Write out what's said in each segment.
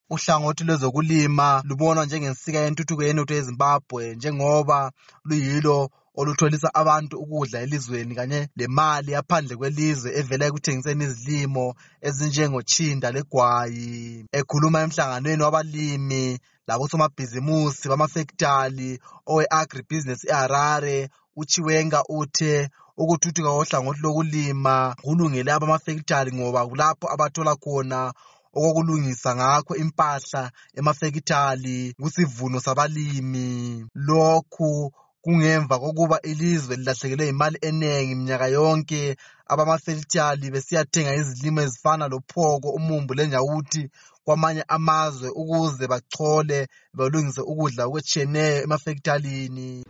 Uhlangothi lwezokulima lubonwa njengensika yentuthuko yenotho yeZimbabwe njengoba luyilo olutholisa abantu ukudla elizweni kanye lemali yaphandle kwelizwe evela ekuthengiseni izilimo ezinjengotshinda legwayi. Ekhuluma emhlanganweni wabalimi labosomabhizimusi bamafektali owe-agribusiness eHarare, uChiwenga uthe ukuthuthuka kohlangothi lokulima kulungele abamafektali ngoba kulapho abathola khona okokulungisa ngakho impahla emafektali kusivuno sabalimi. Lokhu kungemva kokuba ilizwe lilahlekelwe imali enengi minyaka yonke abamafektali besiyathenga izilimo ezifana lophoko, umumbu lenyawuthi kwamanye amazwe ukuze bachole balungise ukudla okwetshiyeneyo emafektalini.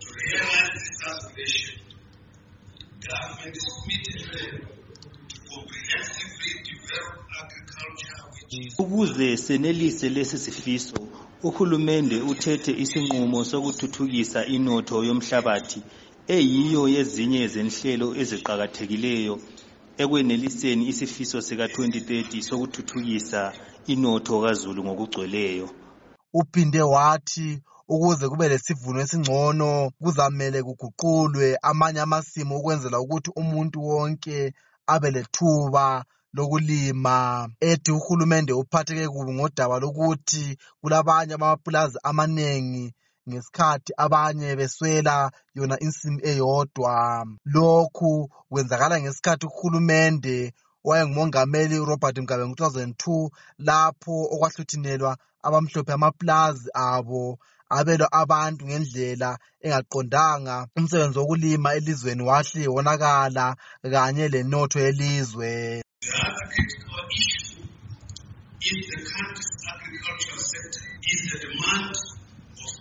Ukuze senelise lesi sifiso, uhulumende uthethe isinqumo sokuthuthukisa inotho yomhlabathi eyiyo yezinye zenhlelo eziqhakathekileyo ekweneliseni isifiso sika 2030 sokuthuthukisa inotho kaZulu ngokugcweleyo. Uphinde wathi ukuze kube lesivuno esingcono kuzamele kuguqulwe amanye amasimu ukwenzela ukuthi umuntu wonke abe lethuba lokulima. Ethi uhulumende uphatheke kubi ngodaba lokuthi kulabanye amapulazi amanengi ngesikhathi abanye beswela yona insimu eyodwa. Lokhu kwenzakala ngesikhathi uhulumende wayengumongameli Robert Mugabe ngo-2002 lapho okwahluthinelwa abamhlophe amapulazi abo abelwa abantu ngendlela engaqondanga. Umsebenzi wokulima elizweni wahle wonakala kanye lenotho yelizwe. The other critical issue in the country's agricultural sector is the demand of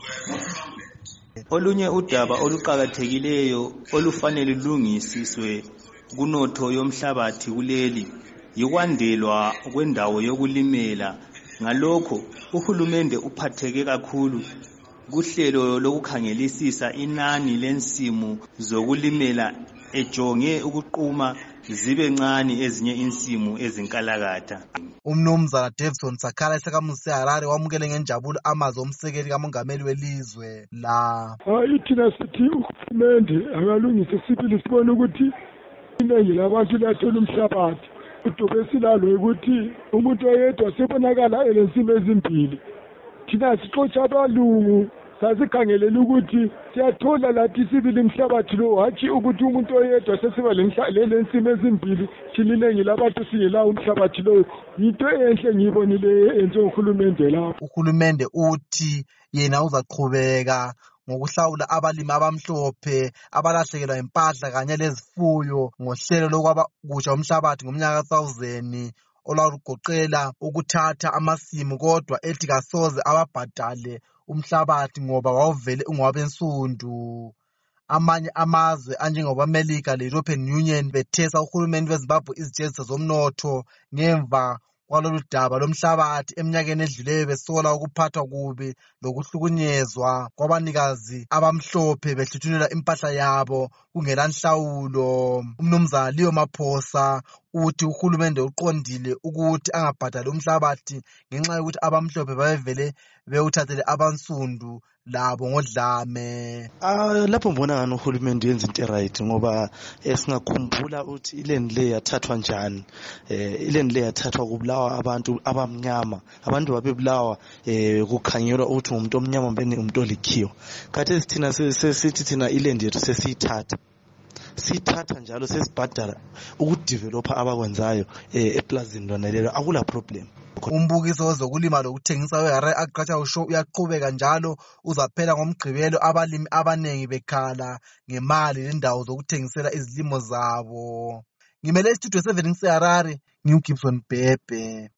farmland. Olunye udaba oluqhakathekileyo olufanele lulungisiswe kunotho yomhlabathi kuleli yikwandelwa kwendawo yokulimela. Ngalokho uhulumende uphatheke kakhulu kuhlelo lokukhangelisisa inani lensimu zokulimela ejonge ukuquma zibe ncane ezinye insimu ezinkalakatha. Umnumzana Davison Sakala esakamuzi seHarare wamukele ngenjabulo amazwi omsekeli kamongameli welizwe la. Thina sithi uhulumende akalungise sibili sibone ukuthi iningi labantu lathola umhlabathi. Udubo esilalo ukuthi umuntu oyedwa sebonakala elensimu ezimbili. Thina sixotsha abalungu sasikhangelela ukuthi siyathola lathi sibili umhlabathi lo, hatshi ukuthi umuntu oyedwa sesiba lensimu ezimbili siningi labantu singelawo umhlabathi lo. Yinto enhle ngiyibonile enze uhulumende lapho. Uhulumende uthi yena uzaqhubeka ngokuhlawula abalimi abamhlophe abalahlekelwa impahla kanye lezifuyo ngohlelo lokwabakusha umhlabathi ngomnyaka ka-2000 olwalugoqela ukuthatha amasimu, kodwa ethi kasoze ababhadale umhlabathi ngoba wawuvele ungowabensundu. Amanye amazwe anjengoba-America le-European Union bethesa uhulumende weZimbabwe izijeziso zomnotho ngemva kwalolu daba lomhlabathi eminyakeni edluleyo besola ukuphathwa kubi lokuhlukunyezwa kwabanikazi abamhlophe behluthunelwa impahla yabo kungela nhlawulo. Umnumzana Leo Maphosa uthi uhulumende uqondile ukuthi angabhadali umhlabathi ngenxa yokuthi abamhlophe babevele bewuthathele abansundu labo ngodlame. Lapho mbona ngani uhulumende yenza into right ngoba singakhumbula ukuthi iland le yathathwa njani. Iland le yathathwa kubulawa abantu abamnyama. Abantu babebulawa kukhangelwa ukuthi umuntu omnyama mbene umuntu olikhiwa. Khathesi thina sesithi thina iland yethu siyithatha njalo sesibhadala ukudevelopha abakwenzayo eplazini lona lelo akula problem. Umbukiso wezokulima lokuthengisa weHarare Agricultural Show uyaqhubeka njalo uzaphela ngoMgqibelo abalimi abanengi bekhala ngemali lendawo zokuthengisela izilimo zabo. Ngimele istudio 7 seHarare, ngiuGibson Bhebhe.